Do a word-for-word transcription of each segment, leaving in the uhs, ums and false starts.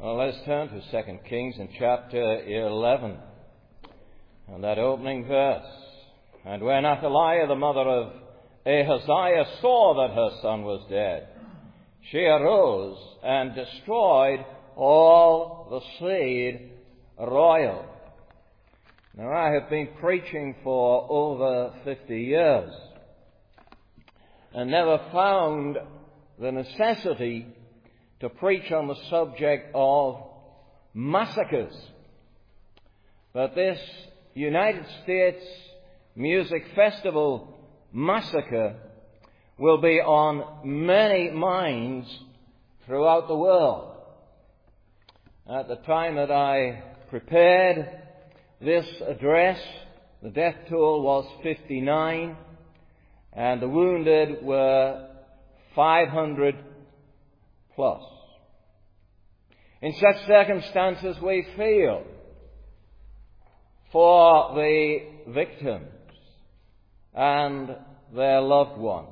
Well, let's turn to Second Kings in chapter eleven, and that opening verse. And when Athaliah, the mother of Ahaziah, saw that her son was dead, she arose and destroyed all the seed royal. Now, I have been preaching for over fifty years and never found the necessity to preach on the subject of massacres. But this United States Music Festival massacre will be on many minds throughout the world. At the time that I prepared this address, the death toll was fifty-nine, and the wounded were five hundred plus. In such circumstances, we feel for the victims and their loved ones.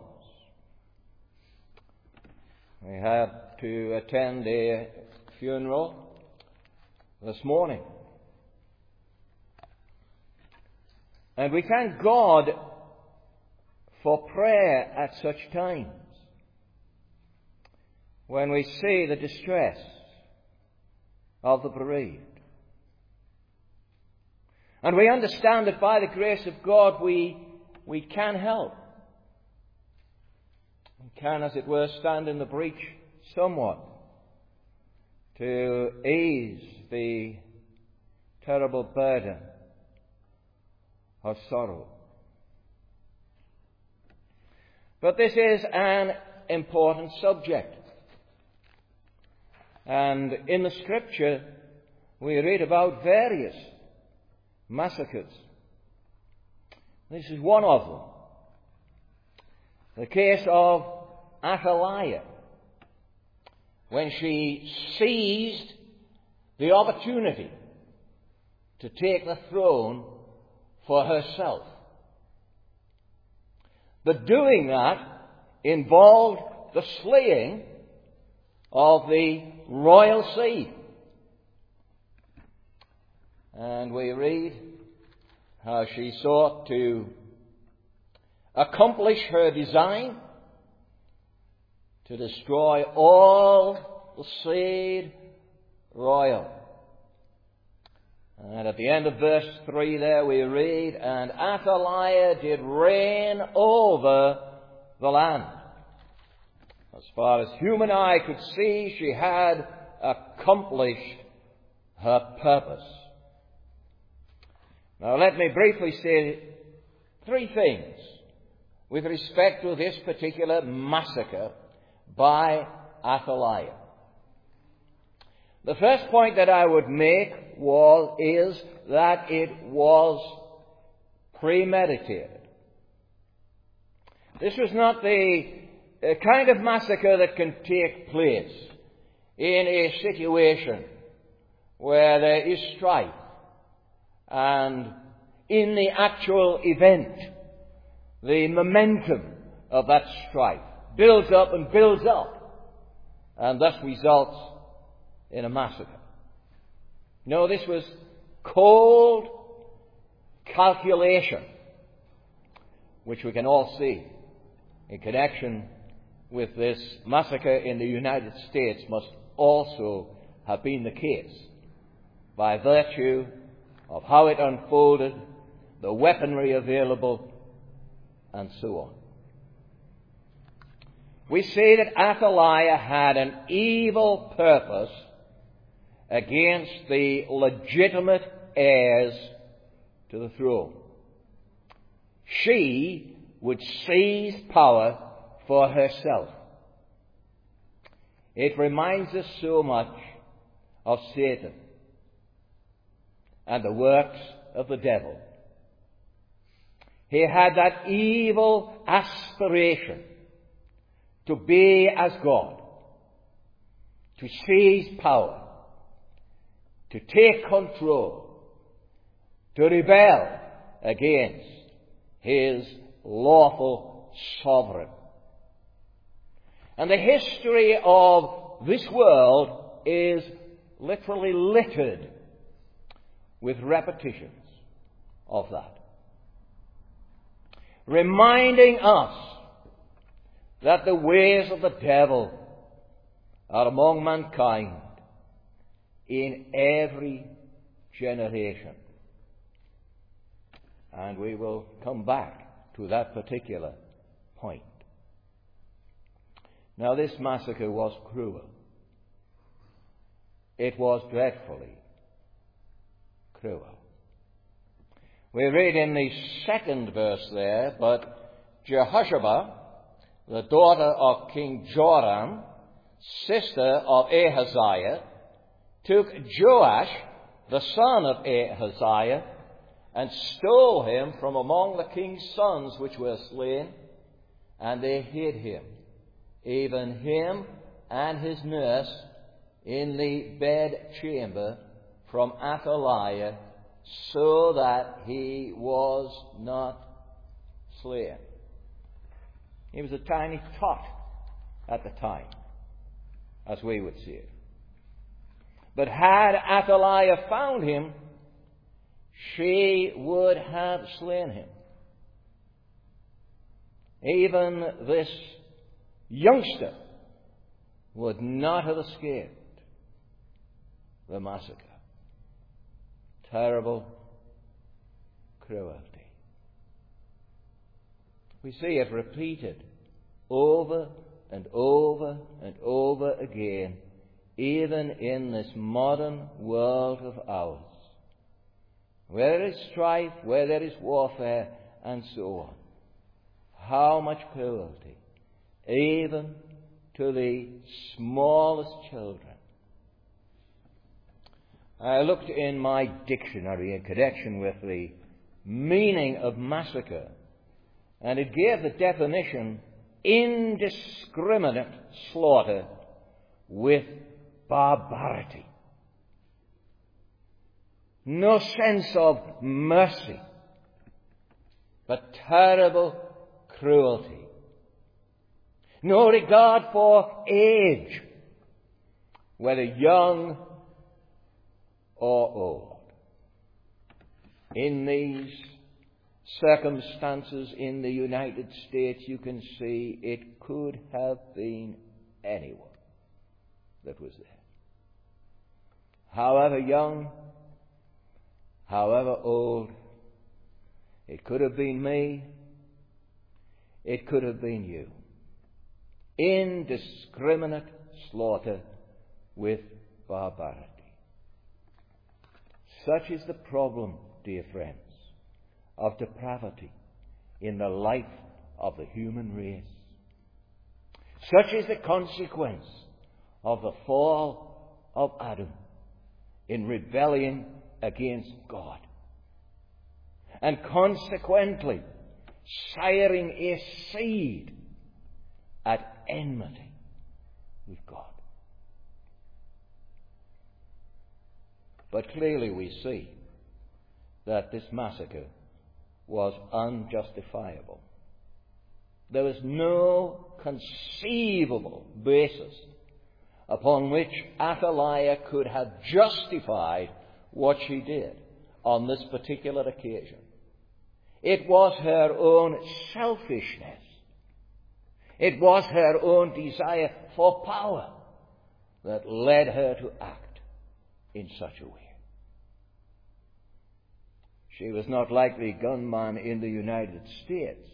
We had to attend a funeral this morning. And we thank God for prayer at such times, when we see the distress of the bereaved. And we understand that by the grace of God we, we can help. We can, as it were, stand in the breach somewhat to ease the terrible burden of sorrow. But this is an important subject. And in the Scripture, we read about various massacres. This is one of them. The case of Athaliah, when she seized the opportunity to take the throne for herself. But doing that involved the slaying of the royal seed. And we read how she sought to accomplish her design to destroy all the seed royal. And at the end of verse three there we read, and Athaliah did reign over the land. As far as human eye could see, she had accomplished her purpose. Now let me briefly say three things with respect to this particular massacre by Athaliah. The first point that I would make was, is that it was premeditated. This was not the uh, kind of massacre that can take place in a situation where there is strife, and in the actual event, the momentum of that strife builds up and builds up, and thus results in a massacre. No, this was cold calculation, which we can all see in connection with this massacre in the United States must also have been the case by virtue of how it unfolded, the weaponry available, and so on. We see that Athaliah had an evil purpose against the legitimate heirs to the throne. She would seize power for herself. It reminds us so much of Satan and the works of the devil. He had that evil aspiration to be as God, to seize power, to take control, to rebel against his lawful sovereign. And the history of this world is literally littered with repetitions of that, reminding us that the ways of the devil are among mankind in every generation. And we will come back to that particular point. Now, this massacre was cruel. It was dreadfully cruel. We read in the second verse there, but Jehosheba, the daughter of King Joram, sister of Ahaziah, took Joash, the son of Ahaziah, and stole him from among the king's sons which were slain, and they hid him, even him and his nurse, in the bedchamber from Athaliah, so that he was not slain. He was a tiny tot at the time, as we would see it. But had Athaliah found him, she would have slain him. Even this youngster would not have escaped the massacre. Terrible cruelty. We see it repeated over and over and over again, even in this modern world of ours, where there is strife, where there is warfare, and so on. How much cruelty, even to the smallest children. I looked in my dictionary in connection with the meaning of massacre, and it gave the definition, indiscriminate slaughter with barbarity. No sense of mercy, but terrible cruelty. No regard for age, whether young or old. In these circumstances in the United States, you can see it could have been anyone that was there. However young, however old, it could have been me, it could have been you. Indiscriminate slaughter with barbarity. Such is the problem, dear friends, of depravity in the life of the human race. Such is the consequence of the fall of Adam in rebellion against God, and consequently siring a seed at enmity with God. But clearly we see that this massacre was unjustifiable. There was no conceivable basis upon which Athaliah could have justified what she did on this particular occasion. It was her own selfishness. It was her own desire for power that led her to act in such a way. She was not like the gunman in the United States,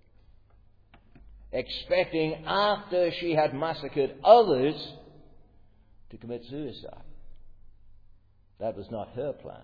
expecting after she had massacred others to commit suicide. That was not her plan.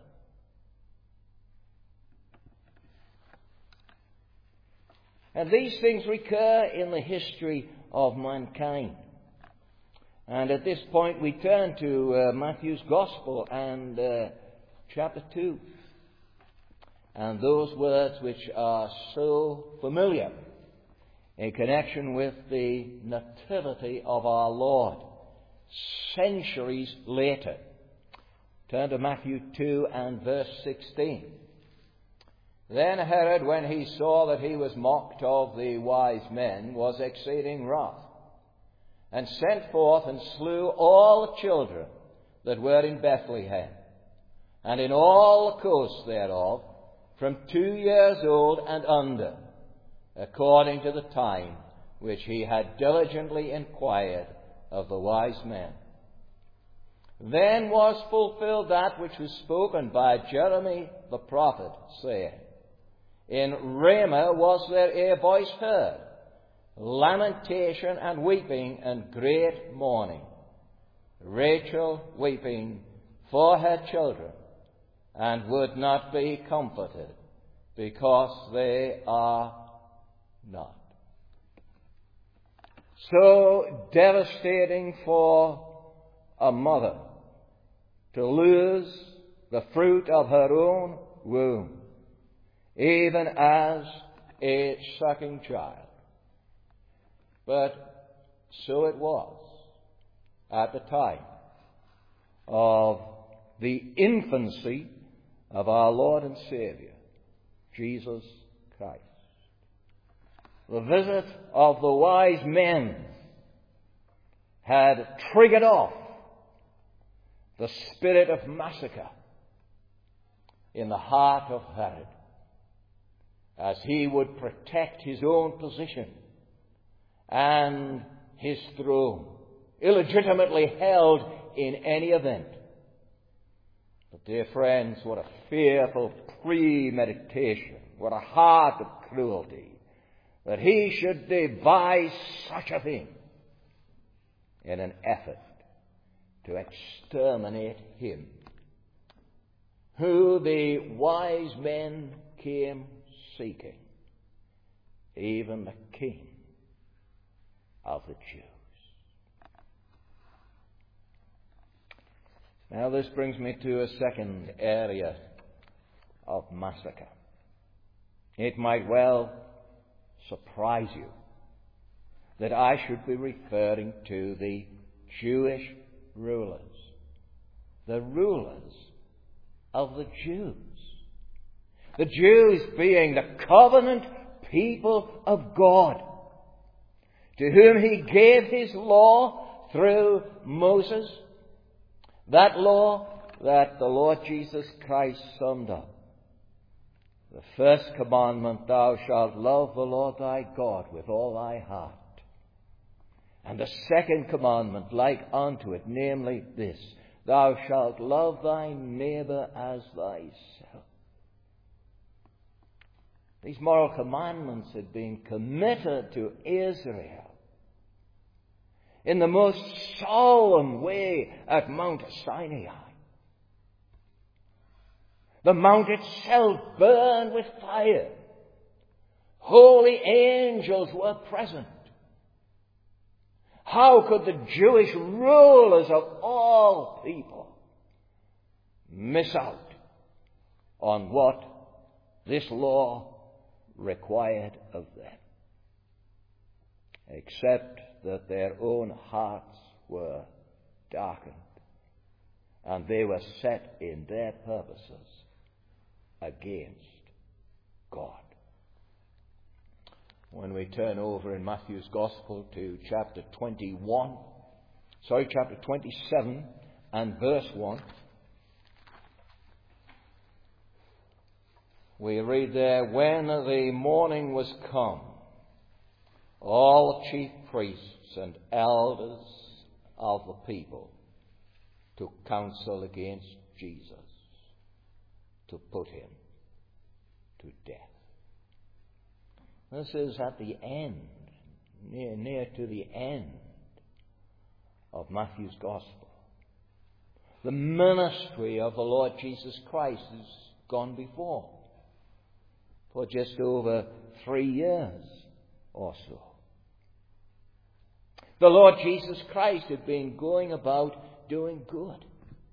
And these things recur in the history of mankind. And at this point we turn to uh, Matthew's Gospel and uh, chapter two. And those words which are so familiar in connection with the nativity of our Lord centuries later. Turn to Matthew two and verse sixteen. Then Herod, when he saw that he was mocked of the wise men, was exceeding wroth, and sent forth and slew all the children that were in Bethlehem, and in all the coasts thereof, from two years old and under, according to the time which he had diligently inquired of the wise men. Then was fulfilled that which was spoken by Jeremy the prophet, saying, In Ramah was there a voice heard, lamentation and weeping and great mourning, Rachel weeping for her children, and would not be comforted, because they are not. So devastating for a mother to lose the fruit of her own womb, even as a sucking child. But so it was at the time of the infancy of our Lord and Savior, Jesus Christ. The visit of the wise men had triggered off the spirit of massacre in the heart of Herod, as he would protect his own position and his throne, illegitimately held in any event. But dear friends, what a fearful premeditation, what a heart of cruelty, that he should devise such a thing in an effort to exterminate him, who the wise men came seeking, even the King of the Jews. Now this brings me to a second area of massacre. It might well surprise you that I should be referring to the Jewish rulers, the rulers of the Jews. The Jews being the covenant people of God, to whom he gave his law through Moses, that law that the Lord Jesus Christ summed up. The first commandment, thou shalt love the Lord thy God with all thy heart. And the second commandment, like unto it, namely this, thou shalt love thy neighbor as thyself. These moral commandments had been committed to Israel in the most solemn way at Mount Sinai. The mount itself burned with fire. Holy angels were present. How could the Jewish rulers of all people miss out on what this law required of them? Except that their own hearts were darkened, and they were set in their purposes against God. When we turn over in Matthew's Gospel to chapter twenty-one, sorry, chapter twenty-seven and verse one, we read there, when the morning was come, all the chief priests and elders of the people took counsel against Jesus to put him to death. This is at the end, near, near to the end of Matthew's Gospel. The ministry of the Lord Jesus Christ has gone before for just over three years or so. The Lord Jesus Christ had been going about doing good.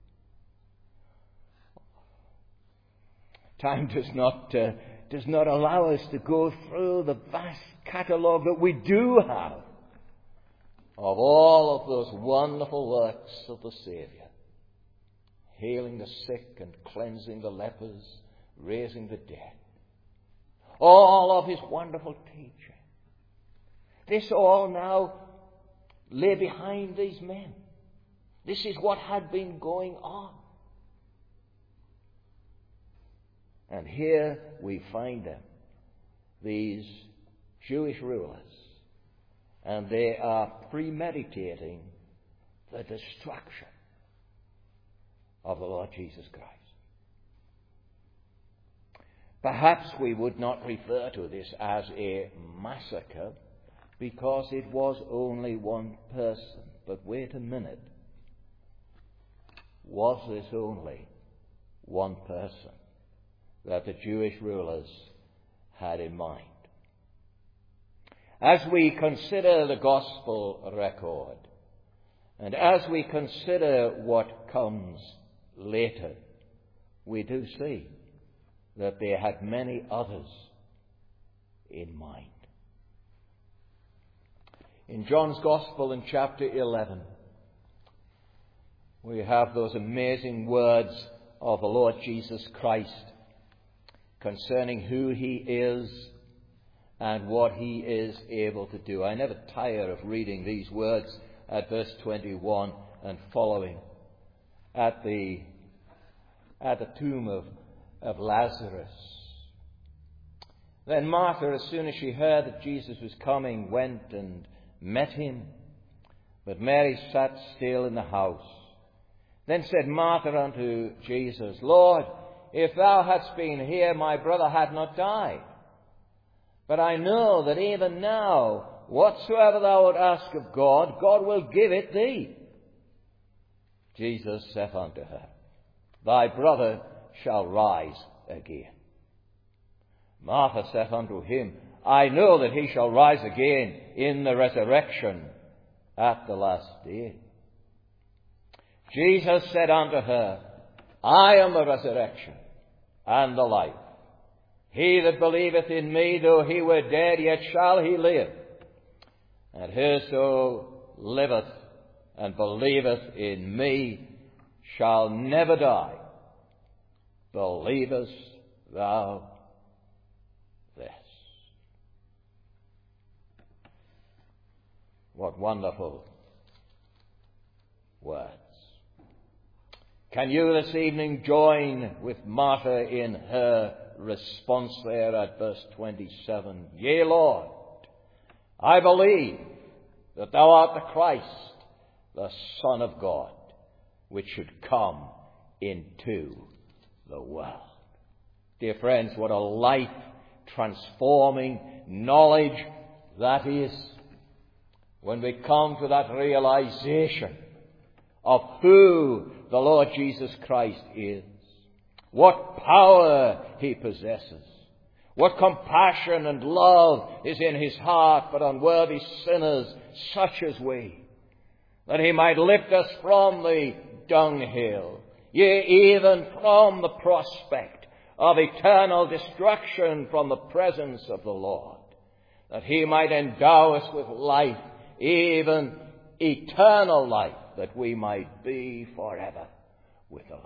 Time does not uh, does not allow us to go through the vast catalogue that we do have of all of those wonderful works of the Saviour. Healing the sick and cleansing the lepers, raising the dead. All of his wonderful teaching. This all now lay behind these men. This is what had been going on. And here we find them, these Jewish rulers, and they are premeditating the destruction of the Lord Jesus Christ. Perhaps we would not refer to this as a massacre because it was only one person. But wait a minute. Was this only one person that the Jewish rulers had in mind? As we consider the gospel record, and as we consider what comes later, we do see that they had many others in mind. In John's Gospel in chapter eleven, we have those amazing words of the Lord Jesus Christ concerning who he is and what he is able to do. I never tire of reading these words at verse twenty-one and following. At the, at the tomb of, of Lazarus. Then Martha, as soon as she heard that Jesus was coming, went and met him. But Mary sat still in the house. Then said Martha unto Jesus, Lord, if thou hadst been here, my brother had not died. But I know that even now, whatsoever thou wilt ask of God, God will give it thee. Jesus saith unto her, Thy brother shall rise again. Martha saith unto him, I know that he shall rise again in the resurrection at the last day. Jesus said unto her, I am the resurrection and the life. He that believeth in me, though he were dead, yet shall he live. And whoso liveth and believeth in me shall never die. Believest thou this? What wonderful words. Can you this evening join with Martha in her response there at verse twenty-seven? Yea, Lord, I believe that thou art the Christ, the Son of God, which should come into the world. Dear friends, what a life-transforming knowledge that is when we come to that realization of who the Lord Jesus Christ is, what power he possesses, what compassion and love is in his heart for unworthy sinners such as we, that he might lift us from the dunghill, yea, even from the prospect of eternal destruction from the presence of the Lord, that he might endow us with life, even eternal life, that we might be forever with the Lord.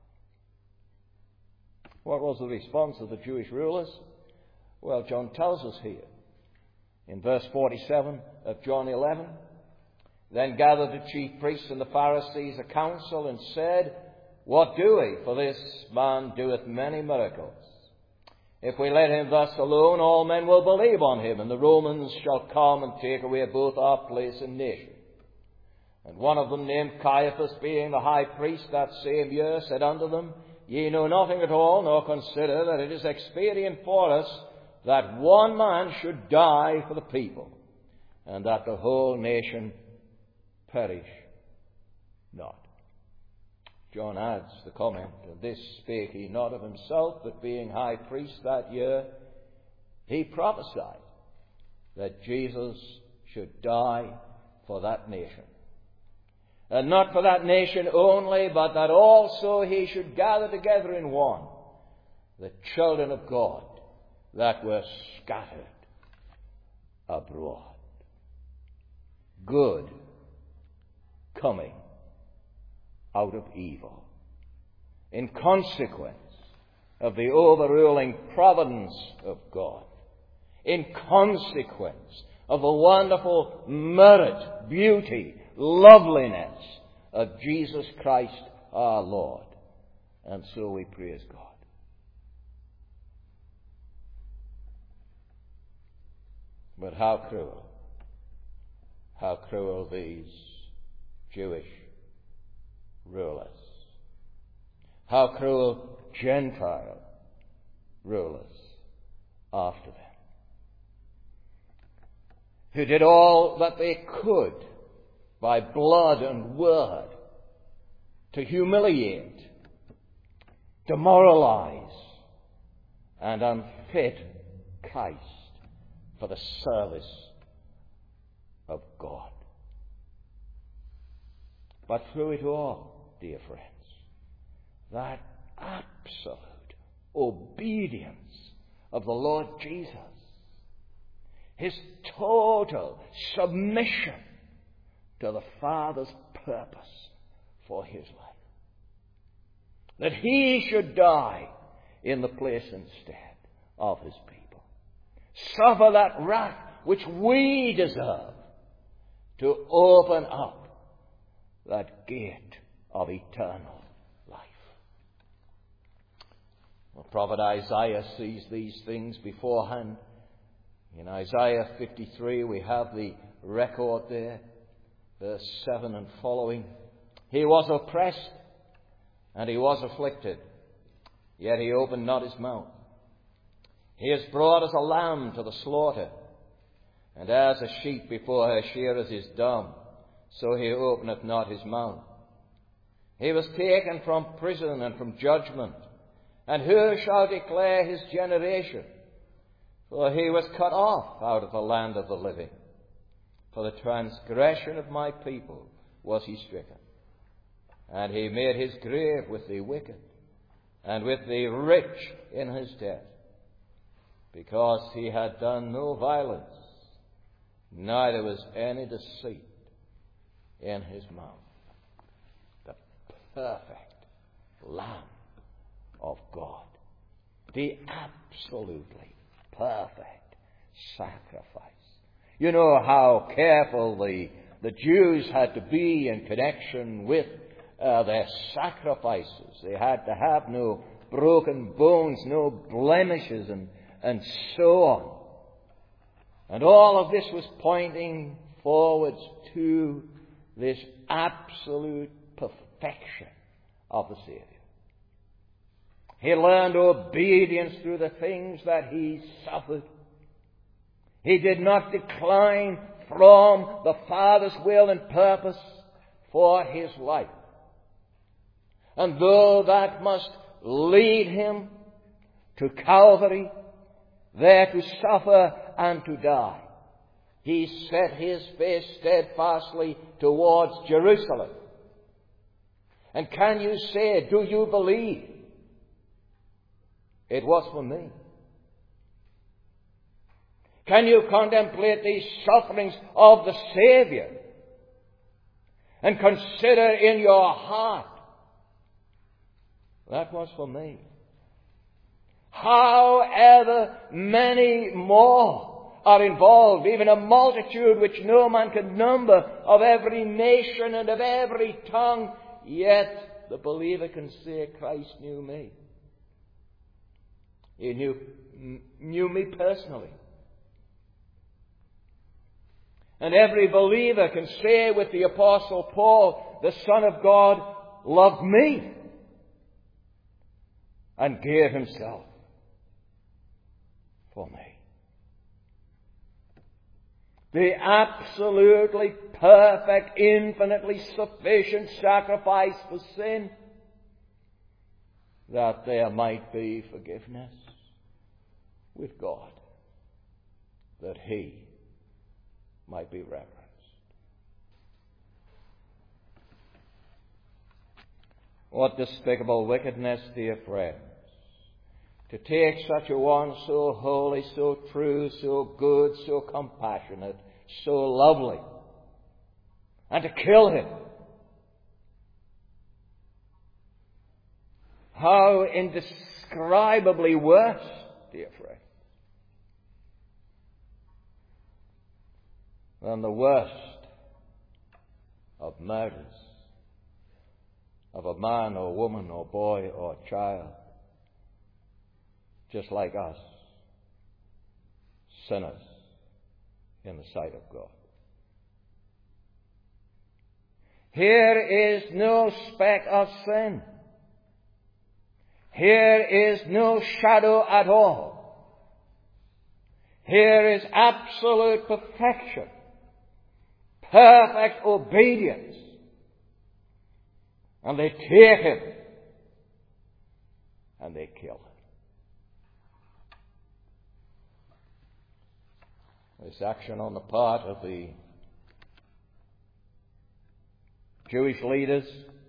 What was the response of the Jewish rulers? Well, John tells us here in verse forty-seven of John eleven, Then gathered the chief priests and the Pharisees a council and said, What do we? For this man doeth many miracles. If we let him thus alone, all men will believe on him, and the Romans shall come and take away both our place and nation. And one of them, named Caiaphas, being the high priest that same year, said unto them, Ye know nothing at all, nor consider that it is expedient for us that one man should die for the people, and that the whole nation perish not. John adds the comment, And this spake he not of himself, but being high priest that year, he prophesied that Jesus should die for that nation. And not for that nation only, but that also he should gather together in one the children of God that were scattered abroad. Good coming out of evil, in consequence of the overruling providence of God, in consequence of the wonderful merit, beauty, loveliness of Jesus Christ our Lord. And so we praise God. But how cruel, how cruel these Jewish rulers, how cruel Gentile rulers after them, who did all that they could by blood and word to humiliate, demoralize, and unfit Christ for the service of God. But through it all, dear friends, that absolute obedience of the Lord Jesus, his total submission to the Father's purpose for his life, that he should die in the place instead of his people, suffer that wrath which we deserve, to open up that gate of eternal life. The prophet Isaiah sees these things beforehand. In Isaiah fifty-three we have the record there, verse seven and following. He was oppressed and he was afflicted, yet he opened not his mouth. He is brought as a lamb to the slaughter, and as a sheep before her shearers is dumb, so he openeth not his mouth. He was taken from prison and from judgment, and who shall declare his generation? For he was cut off out of the land of the living. For the transgression of my people was he stricken. And he made his grave with the wicked, and with the rich in his death, because he had done no violence, neither was any deceit in his mouth. The perfect Lamb of God, the absolutely perfect sacrifice. You know how careful the, the Jews had to be in connection with uh, their sacrifices. They had to have no broken bones, no blemishes, and, and so on. And all of this was pointing forwards to this absolute perfection of the Savior. He learned obedience through the things that he suffered. He did not decline from the Father's will and purpose for his life. And though that must lead him to Calvary, there to suffer and to die, he set his face steadfastly towards Jerusalem. And can you say, do you believe? It was for me. Can you contemplate these sufferings of the Savior and consider in your heart, that was for me? However many more are involved, even a multitude which no man can number, of every nation and of every tongue, yet the believer can say, Christ knew me. He knew, knew me personally. And every believer can say with the Apostle Paul, the Son of God loved me and gave himself for me. The absolutely perfect, infinitely sufficient sacrifice for sin, that there might be forgiveness with God, that he might be reverenced. What despicable wickedness, dear friends, to take such a one so holy, so true, so good, so compassionate, so lovely, and to kill him. How indescribably worse, dear friend, than the worst of murders of a man or woman or boy or child, just like us, sinners in the sight of God. Here is no speck of sin. Here is no shadow at all. Here is absolute perfection, perfect obedience. And they take him and they kill him. This action on the part of the Jewish leaders,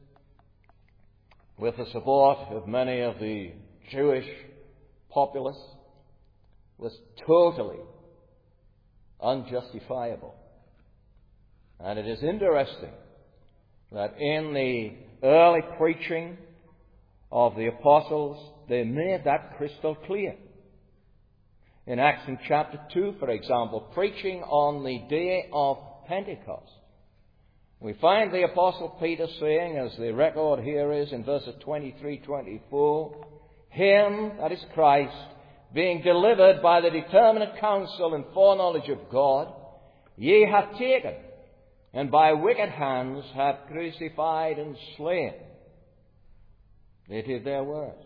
with the support of many of the Jewish populace, was totally unjustifiable. And it is interesting that in the early preaching of the apostles, they made that crystal clear. In Acts in chapter two, for example, preaching on the day of Pentecost, we find the Apostle Peter saying, as the record here is in verses twenty-three to twenty-four, Him, that is Christ, being delivered by the determinate counsel and foreknowledge of God, ye have taken, and by wicked hands have crucified and slain. They did their worst.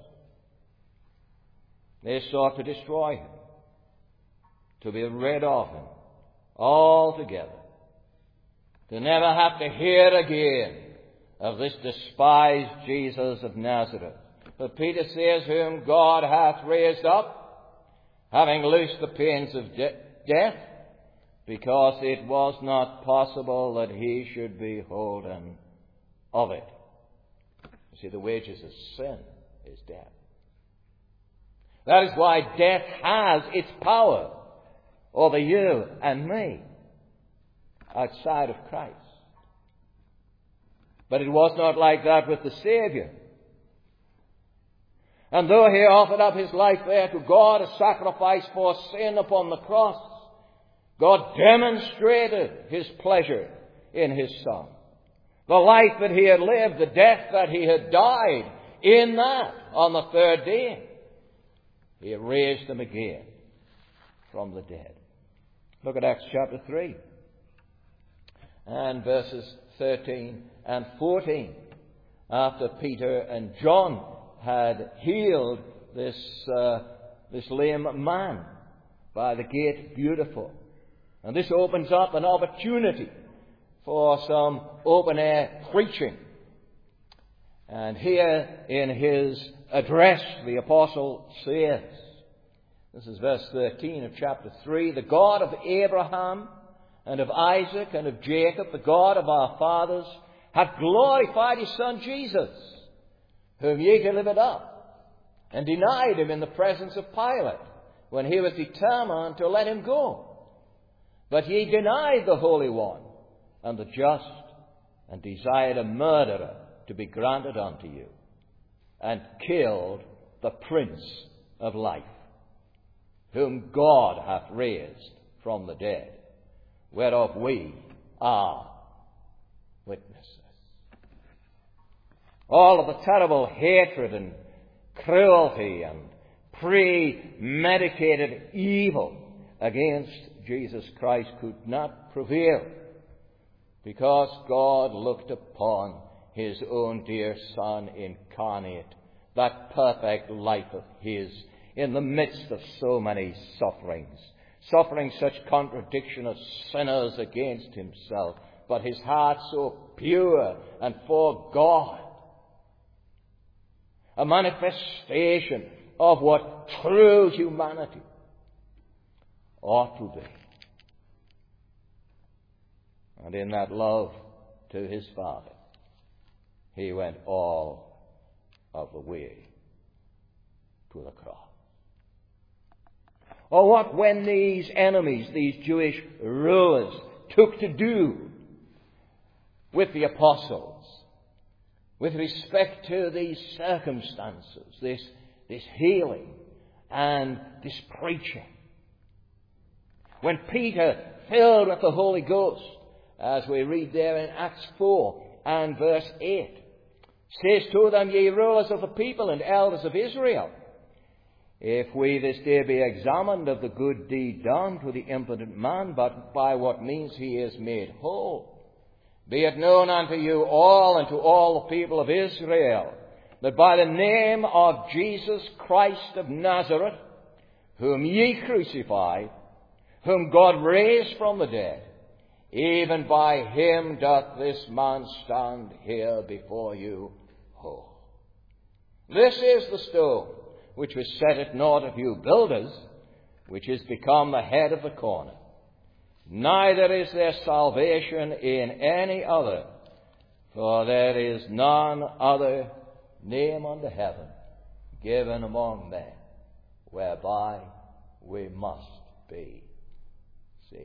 They sought to destroy him, to be rid of him altogether, to never have to hear again of this despised Jesus of Nazareth. But Peter says, whom God hath raised up, having loosed the pains of de- death, because it was not possible that he should be holden of it. You see, the wages of sin is death. That is why death has its power over you and me outside of Christ. But it was not like that with the Savior. And though he offered up his life there to God, a sacrifice for sin upon the cross, God demonstrated his pleasure in his Son. The life that he had lived, the death that he had died, in that, on the third day, he raised him again from the dead. Look at Acts chapter three and verses thirteen and fourteen. After Peter and John had healed this, uh, this lame man by the gate Beautiful. And this opens up an opportunity for some open-air preaching. And here in his address, the apostle says, this is verse thirteen of chapter three, the God of Abraham and of Isaac and of Jacob, the God of our fathers, hath glorified his Son Jesus, whom ye delivered up, and denied him in the presence of Pilate, when he was determined to let him go. But ye denied the Holy One and the just, and desired a murderer to be granted unto you, and killed the Prince of Life, whom God hath raised from the dead, whereof we are witnesses. All of the terrible hatred and cruelty and premeditated evil against Jesus Christ could not prevail, because God looked upon his own dear Son incarnate, that perfect life of his, in the midst of so many sufferings, suffering such contradiction of sinners against himself, but his heart so pure and for God, a manifestation of what true humanity ought to be. And in that love to his Father, he went all of the way to the cross. Or what when these enemies, these Jewish rulers, took to do with the apostles with respect to these circumstances, this, this healing and this preaching. When Peter, filled with the Holy Ghost, as we read there in Acts four and verse eight, says to them, Ye rulers of the people and elders of Israel, if we this day be examined of the good deed done to the impotent man, but by what means he is made whole, be it known unto you all and to all the people of Israel, that by the name of Jesus Christ of Nazareth, whom ye crucified, whom God raised from the dead, even by him doth this man stand here before you whole. This is the stone which was set at naught of you builders, which is become the head of the corner. Neither is there salvation in any other, for there is none other name under heaven given among men, whereby we must be saved.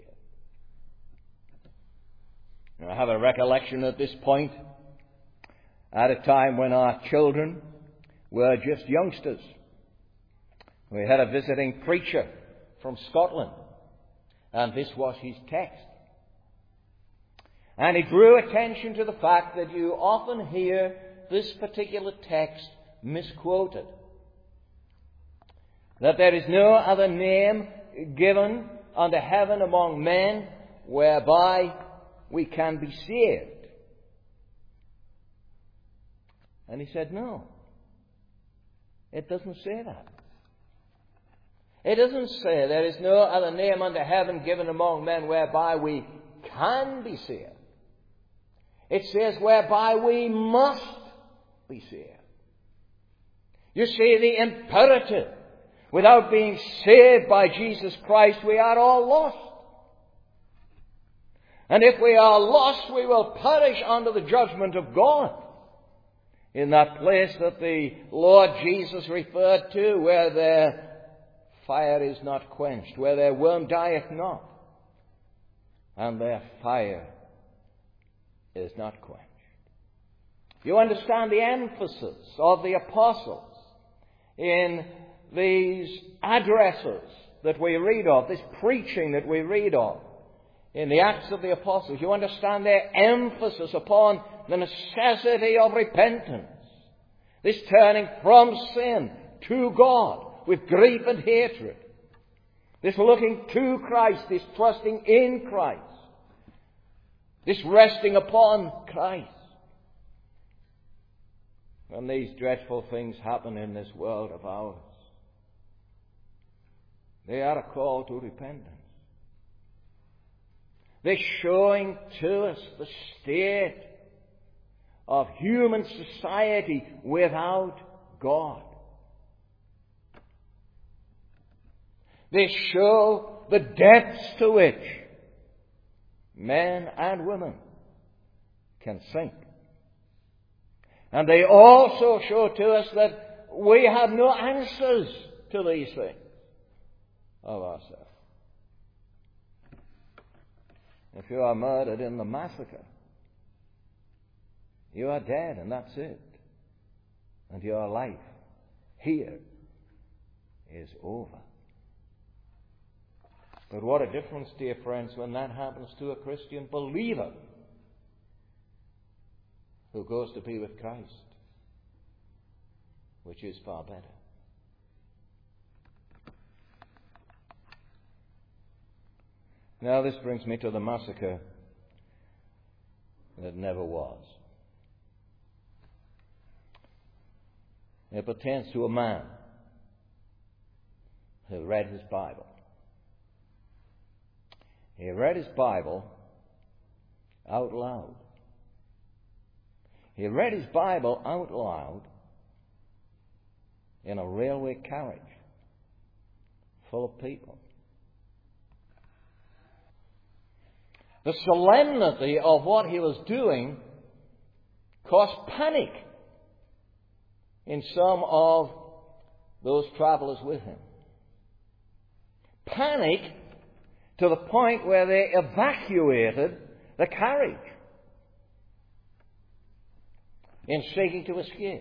Now, I have a recollection at this point, at a time when our children were just youngsters. We had a visiting preacher from Scotland, and this was his text. And he drew attention to the fact that you often hear this particular text misquoted. That there is no other name given under heaven among men whereby we can be saved. And he said, no, it doesn't say that. It doesn't say there is no other name under heaven given among men whereby we can be saved. It says whereby we must be saved. You see, the imperative, without being saved by Jesus Christ, we are all lost. And if we are lost, we will perish under the judgment of God. In that place that the Lord Jesus referred to, where their fire is not quenched, where their worm dieth not, and their fire is not quenched. You understand the emphasis of the apostles in these addresses that we read of, this preaching that we read of in the Acts of the Apostles. You understand their emphasis upon the necessity of repentance, this turning from sin to God with grief and hatred, this looking to Christ, this trusting in Christ, this resting upon Christ. When these dreadful things happen in this world of ours, they are a call to repentance. They're showing to us the state of human society without God. They show the depths to which men and women can sink. And they also show to us that we have no answers to these things of ourselves. If you are murdered in the massacre, you are dead, and that's it. And your life here is over. But what a difference, dear friends, when that happens to a Christian believer who goes to be with Christ, which is far better. Now this brings me to the massacre that never was. It pertains to a man who read his Bible. He read his Bible out loud. He read his Bible out loud in a railway carriage full of people. The solemnity of what he was doing caused panic in some of those travelers with him. Panic to the point where they evacuated the carriage in seeking to escape.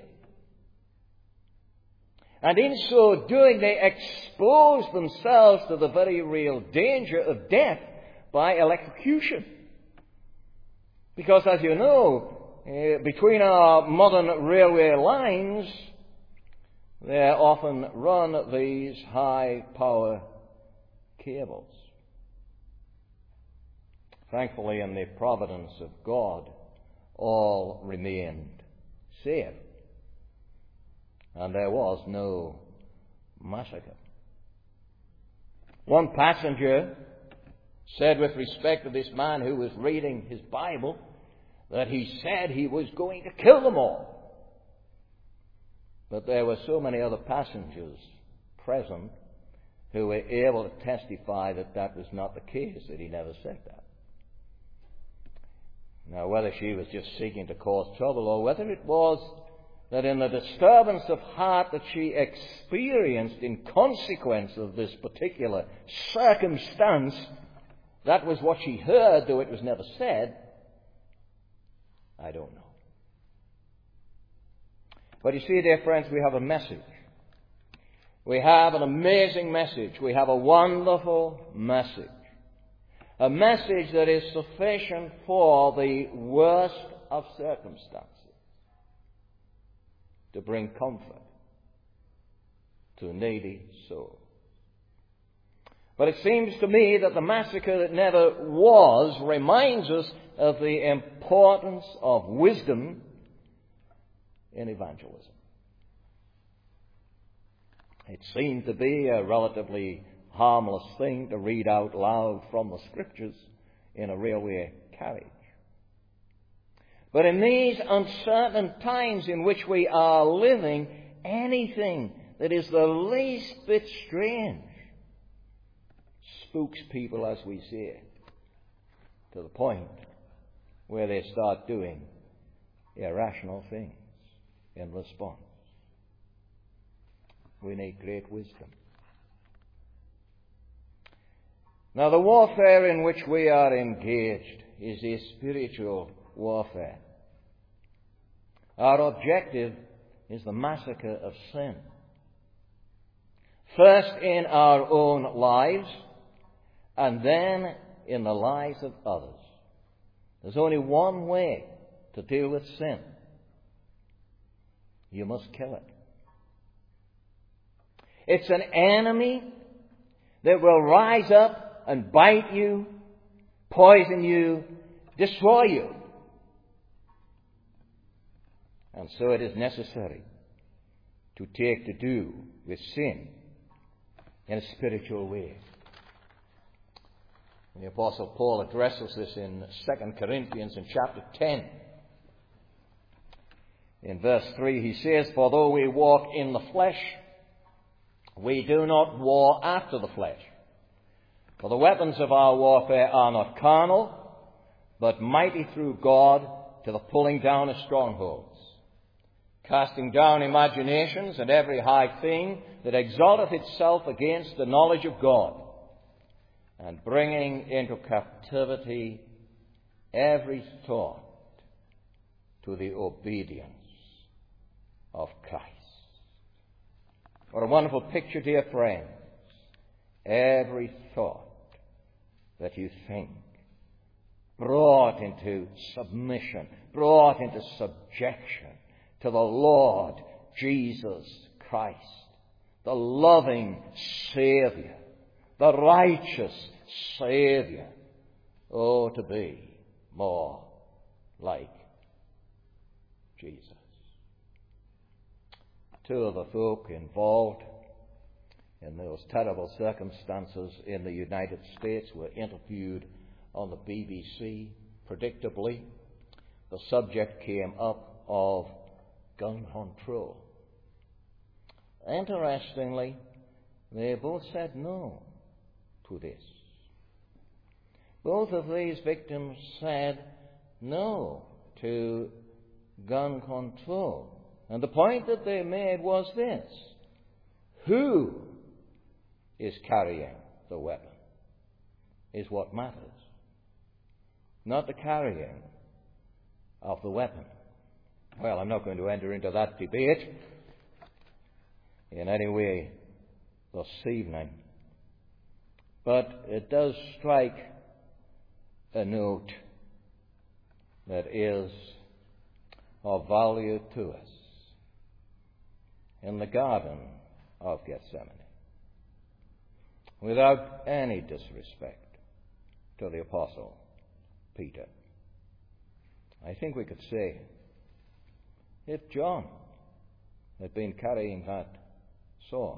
And in so doing, they exposed themselves to the very real danger of death by electrocution. Because, as you know, uh, between our modern railway lines, there often run these high-power cables. Thankfully, in the providence of God, all remained safe, and there was no massacre. One passenger said with respect to this man who was reading his Bible that he said he was going to kill them all. But there were so many other passengers present who were able to testify that that was not the case, that he never said that. Now, whether she was just seeking to cause trouble or whether it was that in the disturbance of heart that she experienced in consequence of this particular circumstance, that was what she heard, though it was never said, I don't know. But you see, dear friends, we have a message. We have an amazing message. We have a wonderful message. A message that is sufficient for the worst of circumstances to bring comfort to a needy soul. But it seems to me that the massacre that never was reminds us of the importance of wisdom in evangelism. It seemed to be a relatively harmless thing to read out loud from the Scriptures in a railway carriage. But in these uncertain times in which we are living, anything that is the least bit strange spooks people, as we say, to the point where they start doing irrational things in response. We need great wisdom. Now, the warfare in which we are engaged is a spiritual warfare. Our objective is the massacre of sin. First in our own lives, and then in the lives of others. There's only one way to deal with sin. You must kill it. It's an enemy that will rise up and bite you, poison you, destroy you. And so it is necessary to take to do with sin in a spiritual way. The Apostle Paul addresses this in Second Corinthians in chapter ten. In verse three he says, "For though we walk in the flesh, we do not war after the flesh. For the weapons of our warfare are not carnal, but mighty through God to the pulling down of strongholds, casting down imaginations and every high thing that exalteth itself against the knowledge of God, and bringing into captivity every thought to the obedience of Christ." What a wonderful picture, dear friends. Every thought that you think brought into submission, brought into subjection to the Lord Jesus Christ, the loving Savior, the righteous Savior. Oh, to be more like Jesus. Two of the folk involved in those terrible circumstances in the United States were interviewed on the B B C. Predictably, the subject came up of gun control. Interestingly, they both said no to this. Both of these victims said no to gun control. And the point that they made was this: who is carrying the weapon is what matters, not the carrying of the weapon. Well, I'm not going to enter into that debate in any way this evening, but it does strike a note that is of value to us in the Garden of Gethsemane, without any disrespect to the Apostle Peter. I think we could say, if John had been carrying that sword,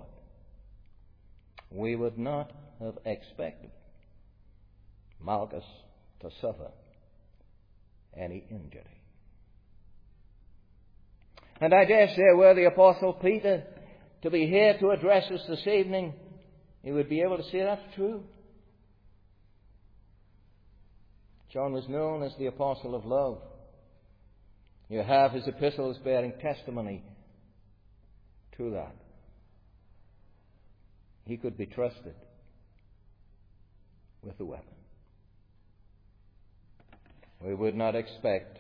we would not have expected Malchus to suffer any injury. And I dare say, were the Apostle Peter to be here to address us this evening, he would be able to say that's true. John was known as the Apostle of Love. You have his epistles bearing testimony to that. He could be trusted with the weapon. We would not expect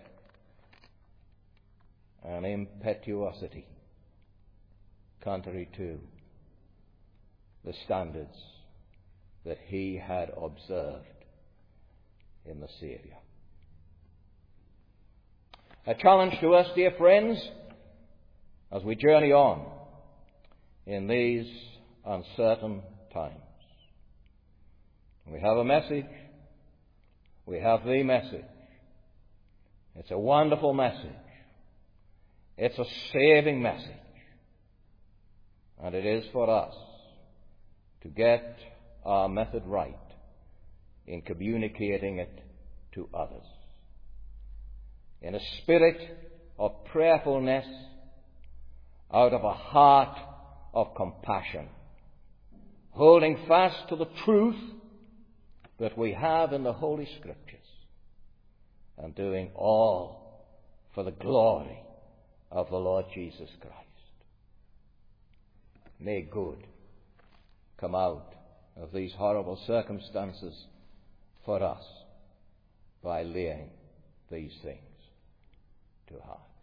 an impetuosity contrary to the standards that he had observed in the Savior. A challenge to us, dear friends, as we journey on in these uncertain times. We have a message. We have the message. It's a wonderful message. It's a saving message. And it is for us to get our method right in communicating it to others. In a spirit of prayerfulness, out of a heart of compassion, holding fast to the truth that we have in the Holy Scriptures, and doing all for the glory of the Lord Jesus Christ. May good come out of these horrible circumstances for us by laying these things to heart.